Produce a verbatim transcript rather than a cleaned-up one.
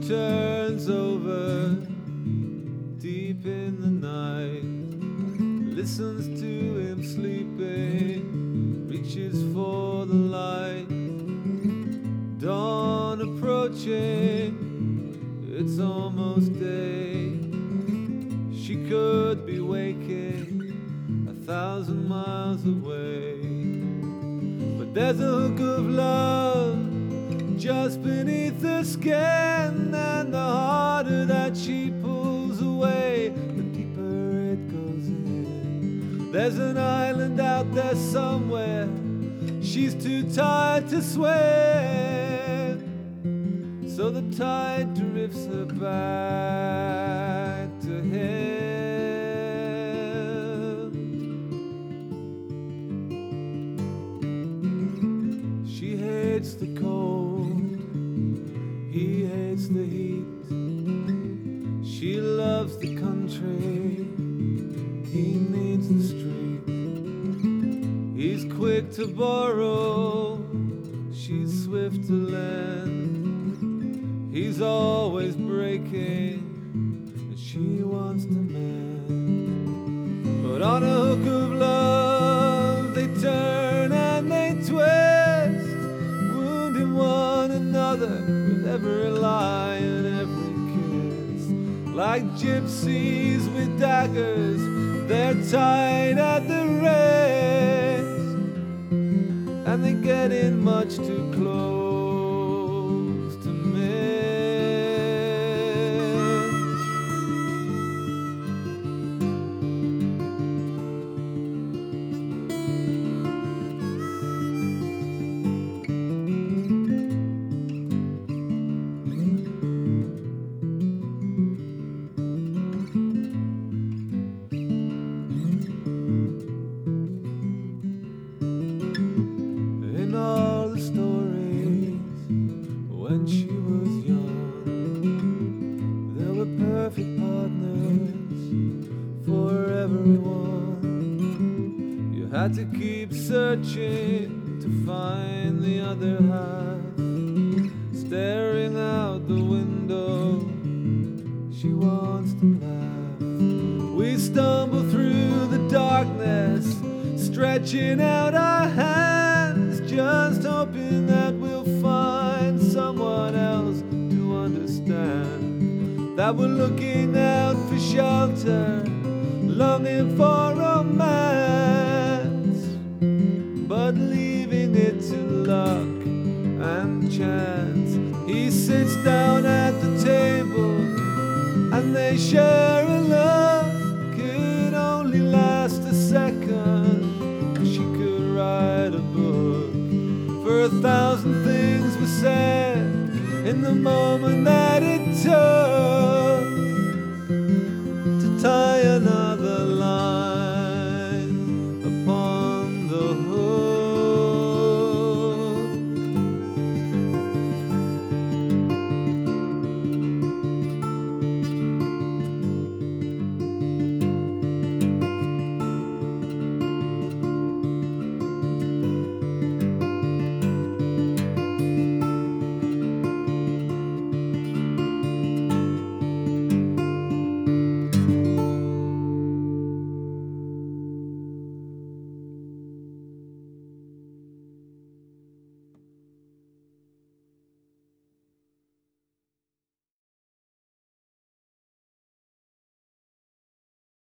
turns over deep in the night, listens to him sleeping, reaches for the light. Dawn approaching, it's almost day. She could be waking a thousand miles away, but there's a hook of love just beneath the skin, and the harder that she pulls away, the deeper it goes in. There's an island out there somewhere, she's too tired to swim, so the tide drifts her back to him. She hates the cold, he hates the heat. She loves the country, he needs the street. He's quick to borrow, she's swift to lend. He's always breaking, and she wants to mend. But on a hook of love, they turn and they twist, wounding one another with every lie and every kiss. Like gypsies with daggers, they're tied at the wrist, and they get in much too close to miss. In all the stories, when she was young, there were perfect partners for everyone. You had to keep searching to find the other half. Staring out the window, she wants to laugh. We stumble through the darkness, stretching out our hands, just hoping that we'll find someone else to understand, that we're looking out for shelter, longing for romance, but leaving it to luck and chance. He sits down at the table and they share a look. It only lasts a second, she could write a book. For a thousand things were said in the moment that